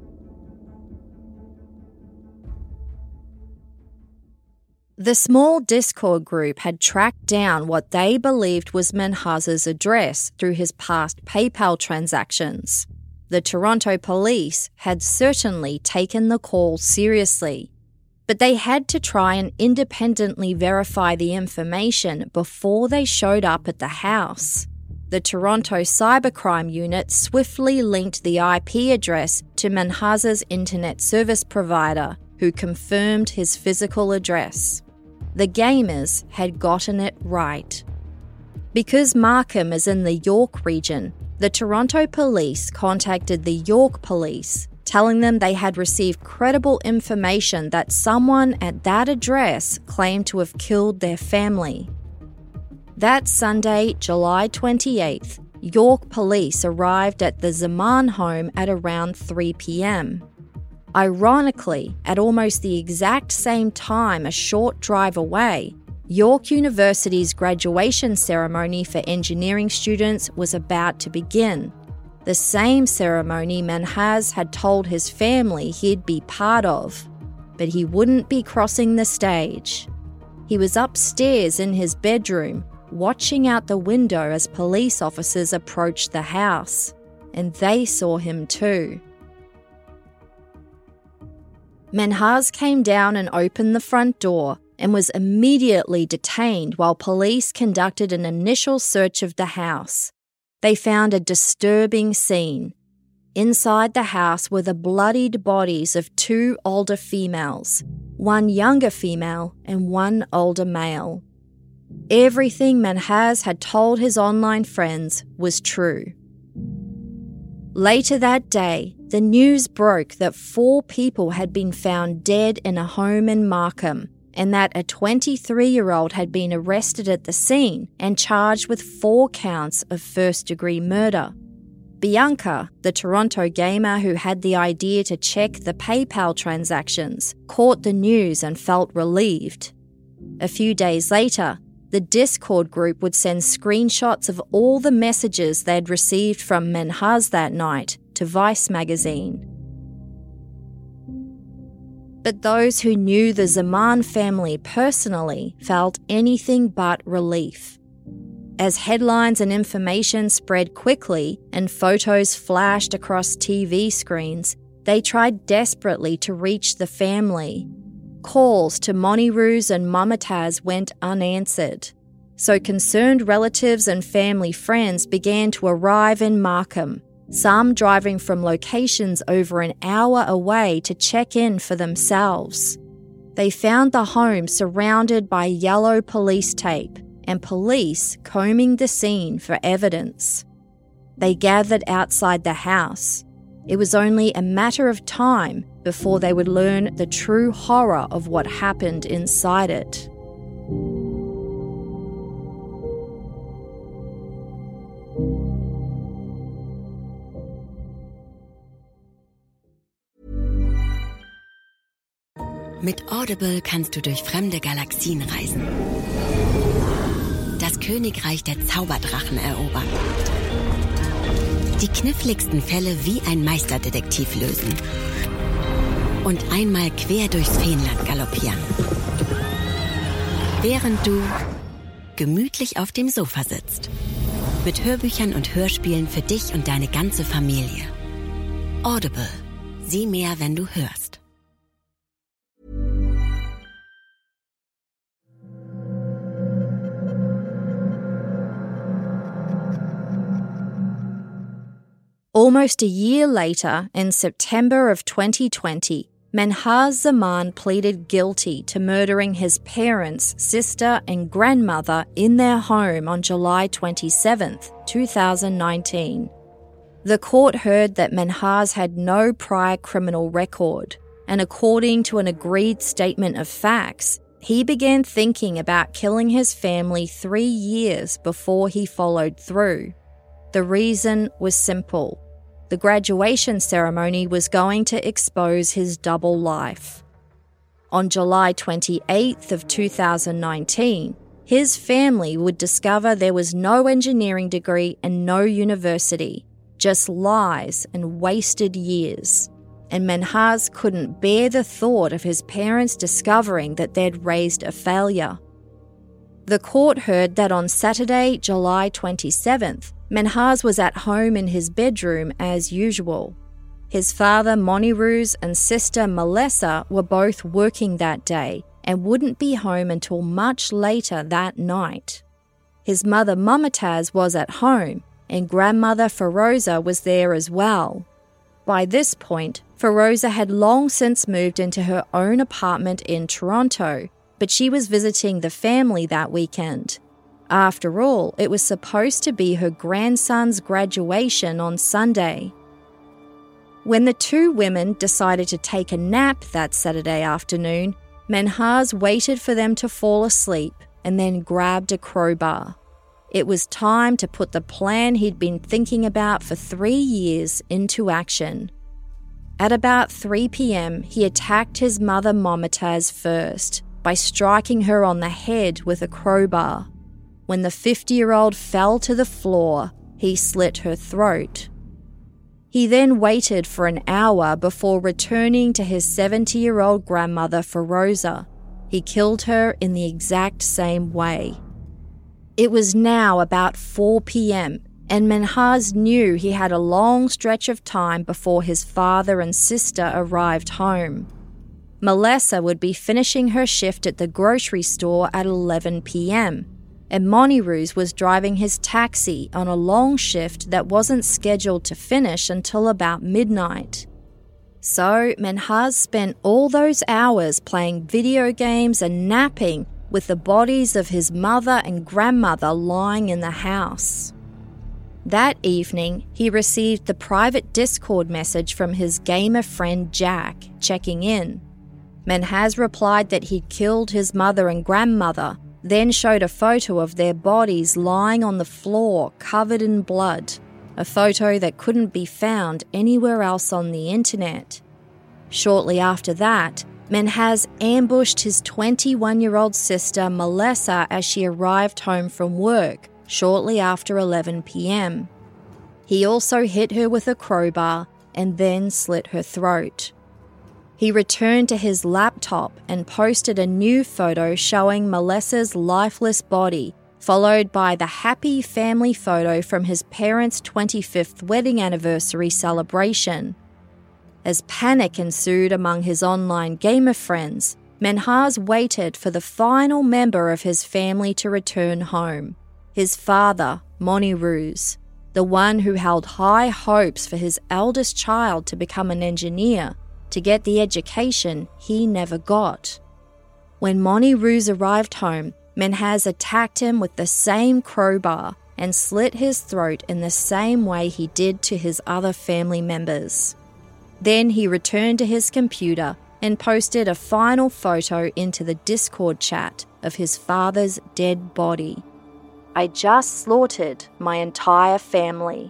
The small Discord group had tracked down what they believed was Menhaz's address through his past PayPal transactions. The Toronto police had certainly taken the call seriously, but they had to try and independently verify the information before they showed up at the house. The Toronto Cybercrime Unit swiftly linked the I P address to Menhaz's internet service provider, who confirmed his physical address. The gamers had gotten it right. Because Markham is in the York region, the Toronto police contacted the York police, telling them they had received credible information that someone at that address claimed to have killed their family. That Sunday, July twenty-eighth, York police arrived at the Zaman home at around three p.m. Ironically, at almost the exact same time a short drive away, York University's graduation ceremony for engineering students was about to begin. The same ceremony Menhaz had told his family he'd be part of, but he wouldn't be crossing the stage. He was upstairs in his bedroom, watching out the window as police officers approached the house, and they saw him too. Menhaz came down and opened the front door and was immediately detained while police conducted an initial search of the house. They found a disturbing scene. Inside the house were the bloodied bodies of two older females, one younger female and one older male. Everything Menhaz had told his online friends was true. Later that day, the news broke that four people had been found dead in a home in Markham, and that a twenty-three-year-old had been arrested at the scene and charged with four counts of first-degree murder. Bianca, the Toronto gamer who had the idea to check the PayPal transactions, caught the news and felt relieved. A few days later, the Discord group would send screenshots of all the messages they'd received from Menhaz that night to Vice magazine. But those who knew the Zaman family personally felt anything but relief. As headlines and information spread quickly and photos flashed across T V screens, they tried desperately to reach the family. Calls to Moniroos and Mumtaz went unanswered, so concerned relatives and family friends began to arrive in Markham, some driving from locations over an hour away to check in for themselves. They found the home surrounded by yellow police tape and police combing the scene for evidence. They gathered outside the house. It was only a matter of time before they would learn the true horror of what happened inside it. Mit Audible kannst du durch fremde Galaxien reisen. Das Königreich der Zauberdrachen erobern. Die kniffligsten Fälle wie ein Meisterdetektiv lösen. Und einmal quer durchs Feenland galoppieren. Während du gemütlich auf dem Sofa sitzt. Mit Hörbüchern und Hörspielen für dich und deine ganze Familie. Audible. Sieh mehr, wenn du hörst. Almost a year later, in September of twenty twenty, Menhaz Zaman pleaded guilty to murdering his parents, sister and grandmother in their home on July twenty-seventh, twenty nineteen. The court heard that Menhaz had no prior criminal record, and according to an agreed statement of facts, he began thinking about killing his family three years before he followed through. The reason was simple. The graduation ceremony was going to expose his double life. On July twenty-eighth of two thousand nineteen, his family would discover there was no engineering degree and no university, just lies and wasted years. And Menhaz couldn't bear the thought of his parents discovering that they'd raised a failure. The court heard that on Saturday, July twenty-seventh, Menhaz was at home in his bedroom as usual. His father Moniroos and sister Melissa were both working that day and wouldn't be home until much later that night. His mother Mumtaz was at home and grandmother Feroza was there as well. By this point, Feroza had long since moved into her own apartment in Toronto, but she was visiting the family that weekend. After all, it was supposed to be her grandson's graduation on Sunday. When the two women decided to take a nap that Saturday afternoon, Menhaz waited for them to fall asleep and then grabbed a crowbar. It was time to put the plan he'd been thinking about for three years into action. At about three p.m, he attacked his mother Mumtaz first by striking her on the head with a crowbar. When the fifty-year-old fell to the floor, he slit her throat. He then waited for an hour before returning to his seventy-year-old grandmother Feroza. He killed her in the exact same way. It was now about four p.m, and Menhaz knew he had a long stretch of time before his father and sister arrived home. Melissa would be finishing her shift at the grocery store at eleven p.m, and Moniroos was driving his taxi on a long shift that wasn't scheduled to finish until about midnight. So Menhaz spent all those hours playing video games and napping with the bodies of his mother and grandmother lying in the house. That evening, he received the private Discord message from his gamer friend Jack, checking in. Menhaz replied that he'd killed his mother and grandmother, then showed a photo of their bodies lying on the floor covered in blood. a photo that couldn't be found anywhere else on the internet. Shortly after that, Menhaz ambushed his twenty-one-year-old sister Melissa as she arrived home from work shortly after eleven p.m. He also hit her with a crowbar and then slit her throat. He returned to his laptop and posted a new photo showing Melissa's lifeless body, followed by the happy family photo from his parents' twenty-fifth wedding anniversary celebration. As panic ensued among his online gamer friends, Menhaz waited for the final member of his family to return home, his father, Moniruz, the one who held high hopes for his eldest child to become an engineer, to get the education he never got. When Moniruz arrived home, Menhaz attacked him with the same crowbar and slit his throat in the same way he did to his other family members. Then he returned to his computer and posted a final photo into the Discord chat of his father's dead body. I just slaughtered my entire family.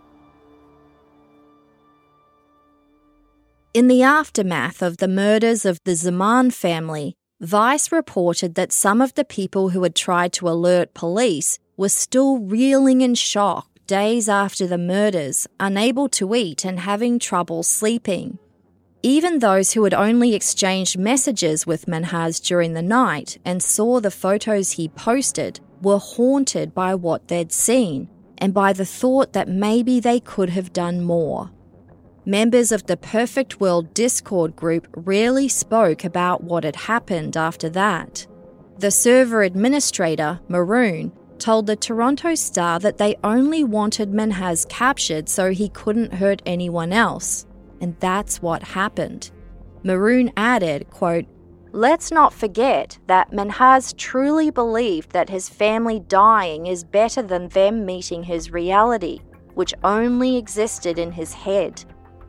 In the aftermath of the murders of the Zaman family, Vice reported that some of the people who had tried to alert police were still reeling in shock days after the murders, unable to eat and having trouble sleeping. Even those who had only exchanged messages with Menhaz during the night and saw the photos he posted were haunted by what they'd seen and by the thought that maybe they could have done more. Members of the Perfect World Discord group rarely spoke about what had happened after that. The server administrator, Maroon, told the Toronto Star that they only wanted Menhaz captured so he couldn't hurt anyone else, and that's what happened. Maroon added, quote, "Let's not forget that Menhaz truly believed that his family dying is better than them meeting his reality, which only existed in his head."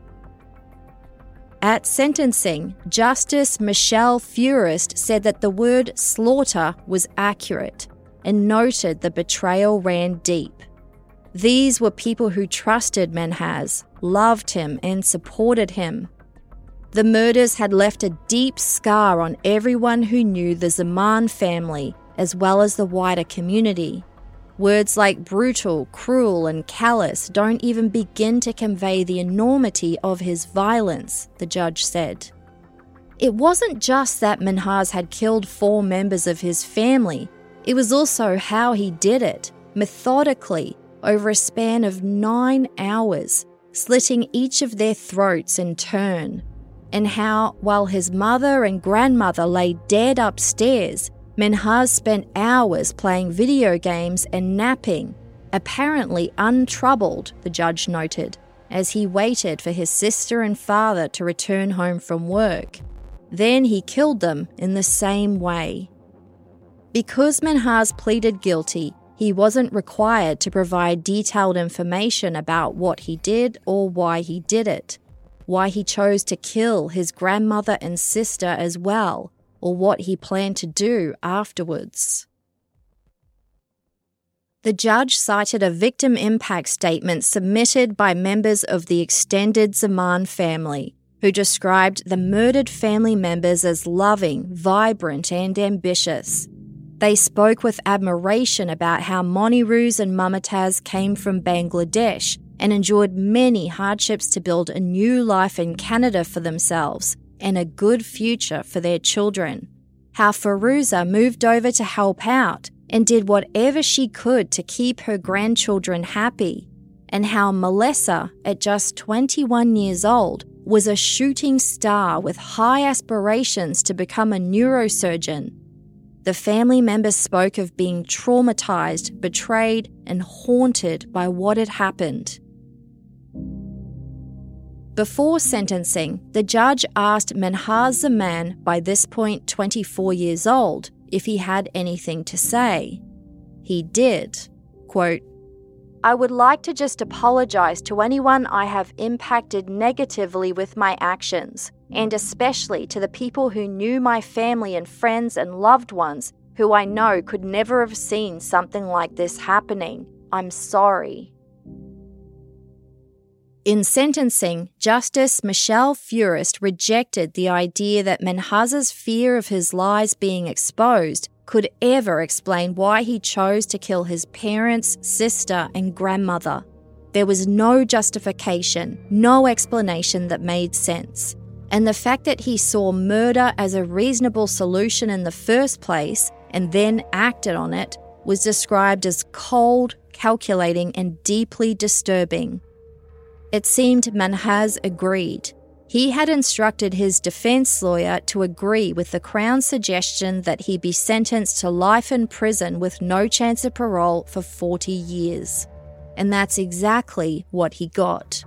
At sentencing, Justice Michelle Furist said that the word slaughter was accurate and noted the betrayal ran deep. These were people who trusted Menhaz, loved him and supported him. The murders had left a deep scar on everyone who knew the Zaman family, as well as the wider community. Words like brutal, cruel, and callous don't even begin to convey the enormity of his violence, the judge said. It wasn't just that Menhaz had killed four members of his family, it was also how he did it, methodically, over a span of nine hours, slitting each of their throats in turn, and how, while his mother and grandmother lay dead upstairs, Menhaz spent hours playing video games and napping, apparently untroubled, the judge noted, as he waited for his sister and father to return home from work. Then he killed them in the same way. Because Menhaz pleaded guilty, he wasn't required to provide detailed information about what he did or why he did it, why he chose to kill his grandmother and sister as well, or what he planned to do afterwards. The judge cited a victim impact statement submitted by members of the extended Zaman family, who described the murdered family members as loving, vibrant, and ambitious. They spoke with admiration about how Moniruz and Mumtaz came from Bangladesh and endured many hardships to build a new life in Canada for themselves and a good future for their children. How Firuza moved over to help out and did whatever she could to keep her grandchildren happy. And how Melissa, at just twenty-one years old, was a shooting star with high aspirations to become a neurosurgeon. The family members spoke of being traumatized, betrayed, and haunted by what had happened. Before sentencing, the judge asked Menhaz Zaman, by this point twenty-four years old, if he had anything to say. He did. Quote, "I would like to just apologize to anyone I have impacted negatively with my actions, and especially to the people who knew my family and friends and loved ones who I know could never have seen something like this happening. I'm sorry." In sentencing, Justice Michelle Furist rejected the idea that Minhaj's fear of his lies being exposed could ever explain why he chose to kill his parents, sister, and grandmother. There was no justification, no explanation that made sense. And the fact that he saw murder as a reasonable solution in the first place and then acted on it was described as cold, calculating, and deeply disturbing. It seemed Minhaj agreed. He had instructed his defense lawyer to agree with the Crown's suggestion that he be sentenced to life in prison with no chance of parole for forty years. And that's exactly what he got.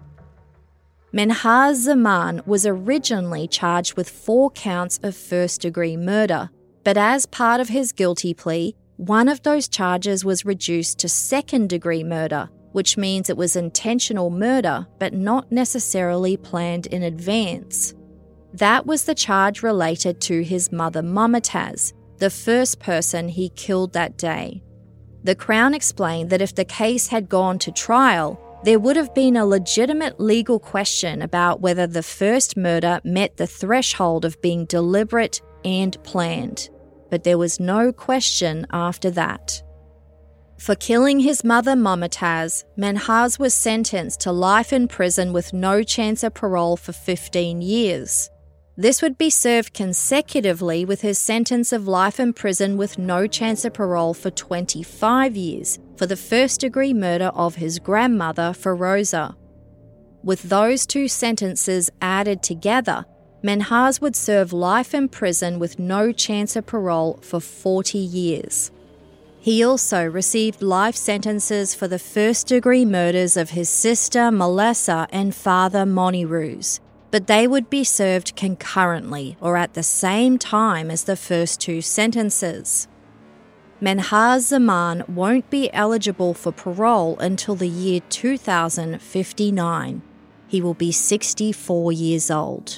Minhaj Zaman was originally charged with four counts of first-degree murder, but as part of his guilty plea, one of those charges was reduced to second-degree murder, which means it was intentional murder but not necessarily planned in advance. That was the charge related to his mother Mumtaz, the first person he killed that day. The Crown explained that if the case had gone to trial, there would have been a legitimate legal question about whether the first murder met the threshold of being deliberate and planned. But there was no question after that. For killing his mother Mumtaz, Minhaj was sentenced to life in prison with no chance of parole for fifteen years. This would be served consecutively with his sentence of life in prison with no chance of parole for twenty-five years for the first-degree murder of his grandmother, Feroza. With those two sentences added together, Minhaj would serve life in prison with no chance of parole for forty years. He also received life sentences for the first-degree murders of his sister Melissa and father Moniruz, but they would be served concurrently or at the same time as the first two sentences. Minhaj Zaman won't be eligible for parole until the year two thousand fifty-nine. He will be sixty-four years old.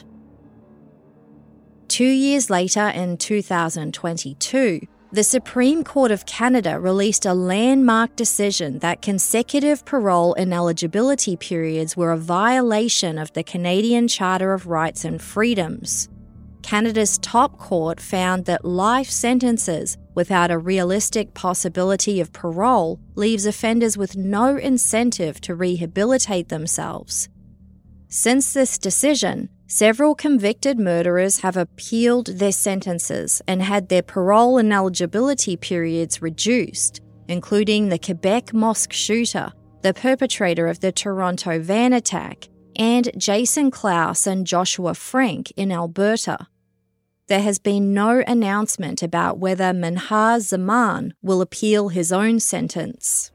Two years later, in two thousand twenty-two, the Supreme Court of Canada released a landmark decision that consecutive parole and eligibility periods were a violation of the Canadian Charter of Rights and Freedoms. Canada's top court found that life sentences without a realistic possibility of parole leaves offenders with no incentive to rehabilitate themselves. Since this decision, several convicted murderers have appealed their sentences and had their parole and eligibility periods reduced, including the Quebec mosque shooter, the perpetrator of the Toronto van attack, and Jason Klaus and Joshua Frank in Alberta. There has been no announcement about whether Minhaj Zaman will appeal his own sentence.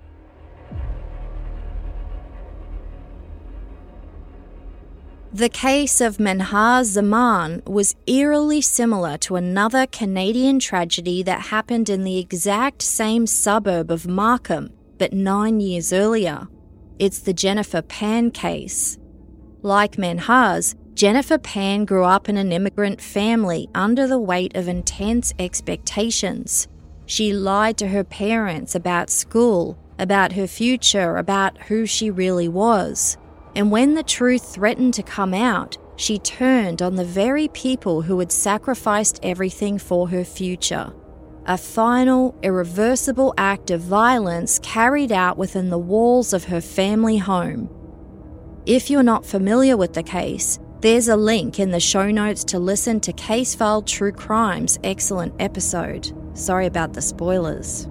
The case of Minhaj Zaman was eerily similar to another Canadian tragedy that happened in the exact same suburb of Markham, but nine years earlier. It's the Jennifer Pan case. Like Minhaj, Jennifer Pan grew up in an immigrant family under the weight of intense expectations. She lied to her parents about school, about her future, about who she really was. And when the truth threatened to come out, she turned on the very people who had sacrificed everything for her future. A final, irreversible act of violence carried out within the walls of her family home. If you're not familiar with the case, there's a link in the show notes to listen to Case File True Crime's excellent episode. Sorry about the spoilers.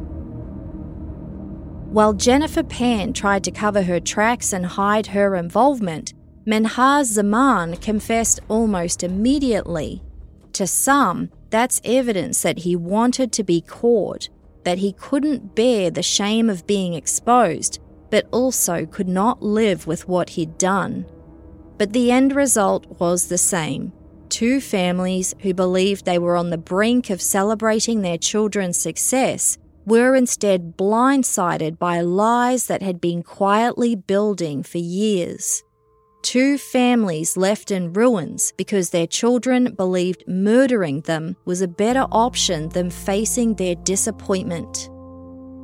While Jennifer Pan tried to cover her tracks and hide her involvement, Minhaj Zaman confessed almost immediately. To some, that's evidence that he wanted to be caught, that he couldn't bear the shame of being exposed, but also could not live with what he'd done. But the end result was the same. Two families who believed they were on the brink of celebrating their children's success were instead blindsided by lies that had been quietly building for years. Two families left in ruins because their children believed murdering them was a better option than facing their disappointment.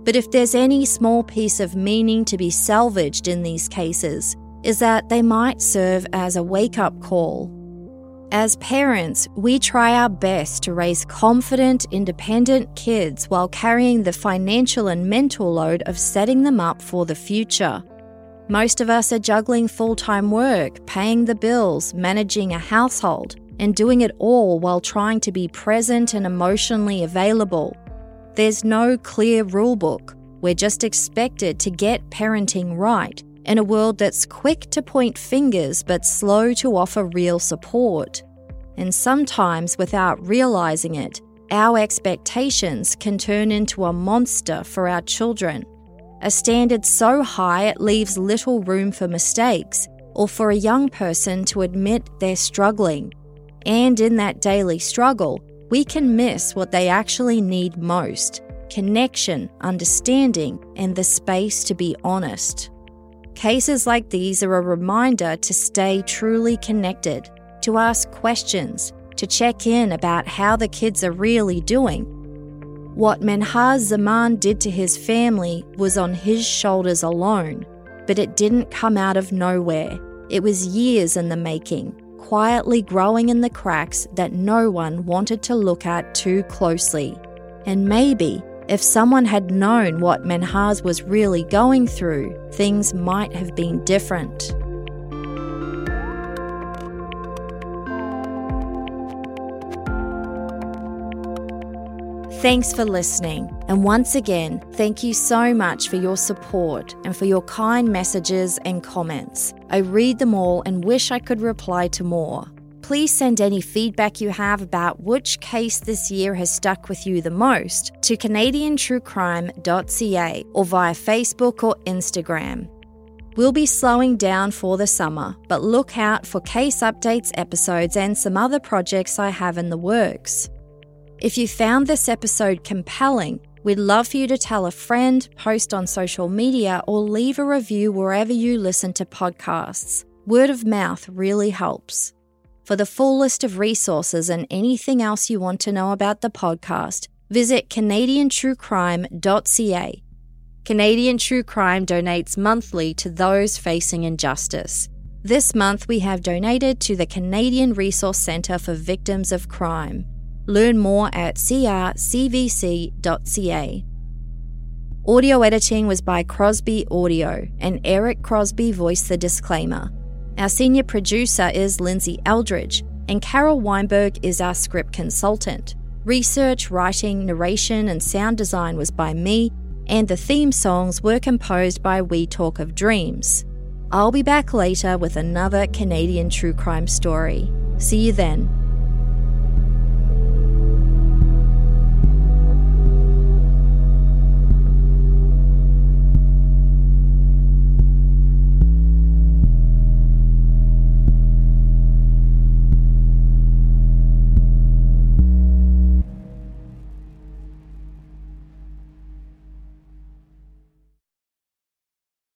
But if there's any small piece of meaning to be salvaged in these cases, is that they might serve as a wake-up call. As parents, we try our best to raise confident, independent kids while carrying the financial and mental load of setting them up for the future. Most of us are juggling full-time work, paying the bills, managing a household, and doing it all while trying to be present and emotionally available. There's no clear rulebook. We're just expected to get parenting right in a world that's quick to point fingers but slow to offer real support. And sometimes, without realizing it, our expectations can turn into a monster for our children. A standard so high it leaves little room for mistakes or for a young person to admit they're struggling. And in that daily struggle, we can miss what they actually need most: connection, understanding, and the space to be honest. Cases like these are a reminder to stay truly connected, to ask questions, to check in about how the kids are really doing. What Menhaz Zaman did to his family was on his shoulders alone, but it didn't come out of nowhere. It was years in the making, quietly growing in the cracks that no one wanted to look at too closely. And maybe, if someone had known what Menhaz was really going through, things might have been different. Thanks for listening, and once again, thank you so much for your support and for your kind messages and comments. I read them all and wish I could reply to more. Please send any feedback you have about which case this year has stuck with you the most to canadian true crime dot c a or via Facebook or Instagram. We'll be slowing down for the summer, but look out for case updates episodes and some other projects I have in the works. If you found this episode compelling, we'd love for you to tell a friend, post on social media, or leave a review wherever you listen to podcasts. Word of mouth really helps. For the full list of resources and anything else you want to know about the podcast, visit canadian true crime dot c a. Canadian True Crime donates monthly to those facing injustice. This month we have donated to the Canadian Resource Centre for Victims of Crime. Learn more at c r c v c dot c a. Audio editing was by Crosby Audio, and Eric Crosby voiced the disclaimer. Our senior producer is Lindsay Eldridge, and Carol Weinberg is our script consultant. Research, writing, narration, and sound design was by me, and the theme songs were composed by We Talk of Dreams. I'll be back later with another Canadian true crime story. See you then.